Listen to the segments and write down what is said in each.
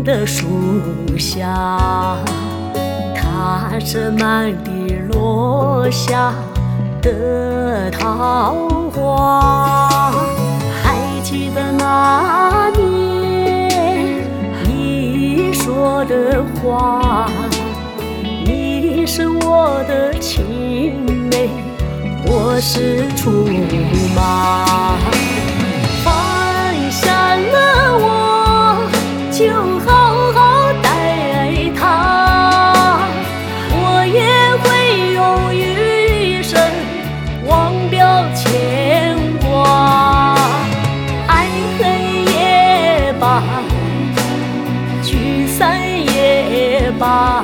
的树下，踏着满地落下的桃花。还记得那年你说的话，你是我的青梅，我是竹马。放下了我，就好好待他，我也会用余生忘掉牵挂。爱恨也罢，聚散也罢，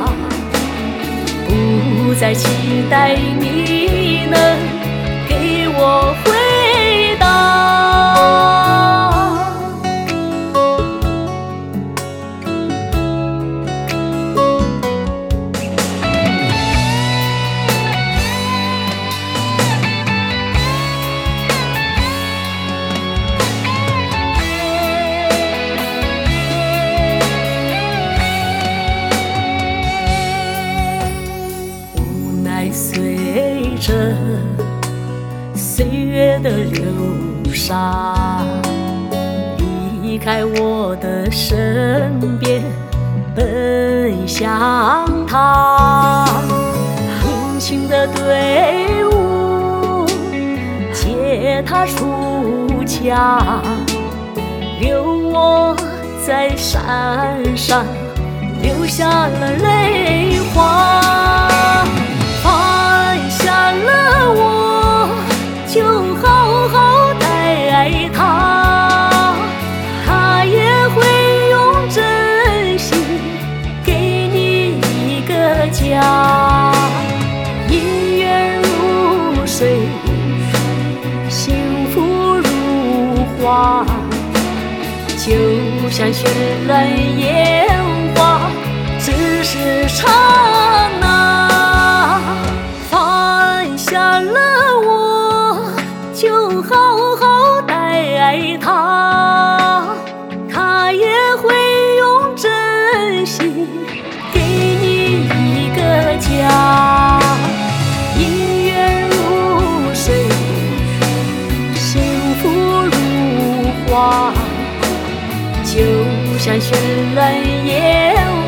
不再期待你能给我回答。无奈随着岁月的流沙，离开我的身边，奔向他。迎亲的队伍接他出家，留我在山上流下了泪花。放下了我，就好好待他，他也会用真心给你一个家。姻缘如水，幸福如花，就像绚烂烟花，只是刹那。放下了我，就好好待他，他也会用真心给你一个家。姻缘如水，幸福如花，就像绚烂烟花。